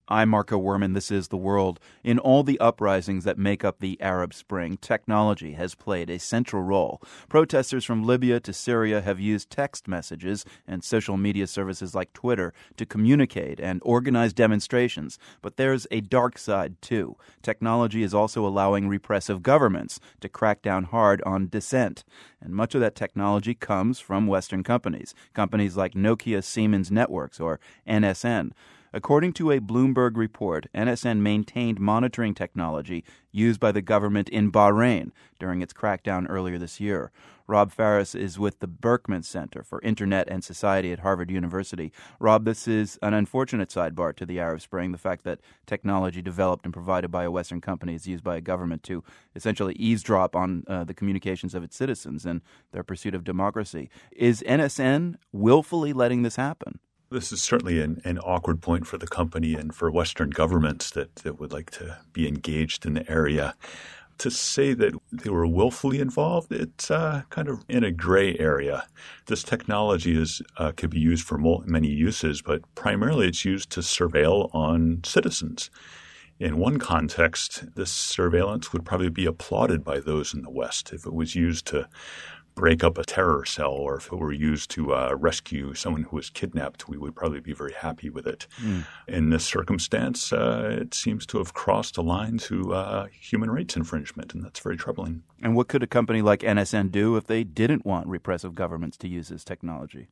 I'm Marco Werman. This is The World. In all the uprisings that make up the Arab Spring, technology has played a central role. Protesters from Libya to Syria have used text messages and social media services like Twitter to communicate and organize demonstrations. But there's a dark side, too. Technology is also allowing repressive governments to crack down hard on dissent. And much of that technology comes from Western companies like Nokia Siemens Networks, or NSN. According to a Bloomberg report, NSN maintained monitoring technology used by the government in Bahrain during its crackdown earlier this year. Rob Faris is with the Berkman Center for Internet and Society at Harvard University. Rob, this is an unfortunate sidebar to the Arab Spring, the fact that technology developed and provided by a Western company is used by a government to essentially eavesdrop on the communications of its citizens and their pursuit of democracy. Is NSN willfully letting this happen? This is certainly an awkward point for the company and for Western governments that would like to be engaged in the area. To say that they were willfully involved, it's kind of in a gray area. This technology could be used for many uses, but primarily it's used to surveil on citizens. In one context, this surveillance would probably be applauded by those in the West if it was used to break up a terror cell, or if it were used to rescue someone who was kidnapped, we would probably be very happy with it. In this circumstance, it seems to have crossed a line to human rights infringement, and that's very troubling. And what could a company like NSN do if they didn't want repressive governments to use this technology?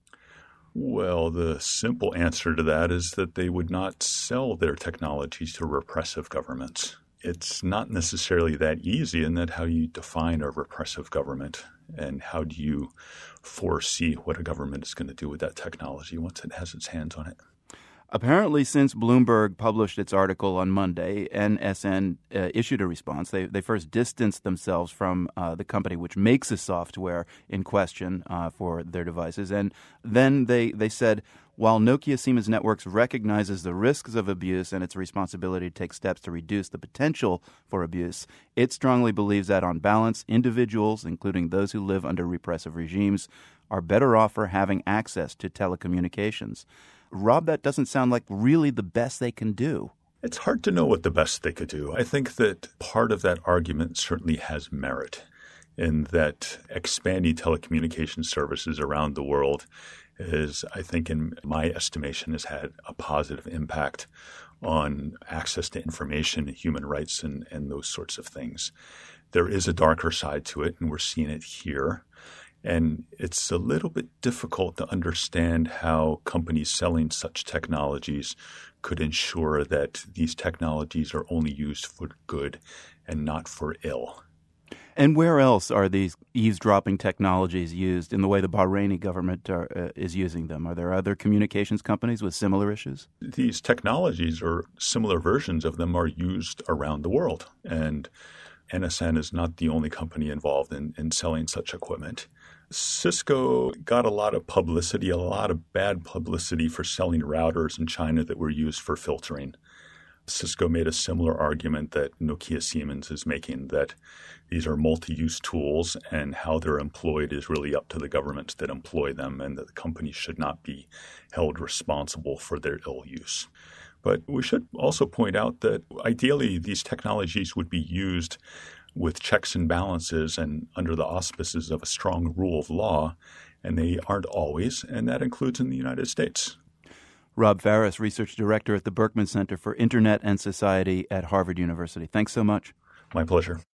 Well, the simple answer to that is that they would not sell their technologies to repressive governments. It's not necessarily that easy in that how you define a repressive government and how do you foresee what a government is going to do with that technology once it has its hands on it. Apparently, since Bloomberg published its article on Monday, NSN issued a response. They first distanced themselves from the company which makes the software in question for their devices. And then they said, while Nokia Siemens Networks recognizes the risks of abuse and its responsibility to take steps to reduce the potential for abuse, it strongly believes that on balance, individuals, including those who live under repressive regimes, are better off for having access to telecommunications. Rob, that doesn't sound like really the best they can do. It's hard to know what the best they could do. I think that part of that argument certainly has merit in that expanding telecommunications services around the world is, I think, in my estimation, has had a positive impact on access to information, human rights, and those sorts of things. There is a darker side to it, and we're seeing it here. And it's a little bit difficult to understand how companies selling such technologies could ensure that these technologies are only used for good and not for ill. And where else are these eavesdropping technologies used in the way the Bahraini government is using them? Are there other communications companies with similar issues? These technologies, or similar versions of them, are used around the world. And NSN is not the only company involved in selling such equipment. Cisco got a lot of publicity, a lot of bad publicity for selling routers in China that were used for filtering. Cisco made a similar argument that Nokia Siemens is making, that these are multi-use tools and how they're employed is really up to the governments that employ them, and that the companies should not be held responsible for their ill use. But we should also point out that ideally these technologies would be used with checks and balances and under the auspices of a strong rule of law, and they aren't always, and that includes in the United States. Rob Faris, Research Director at the Berkman Center for Internet and Society at Harvard University. Thanks so much. My pleasure.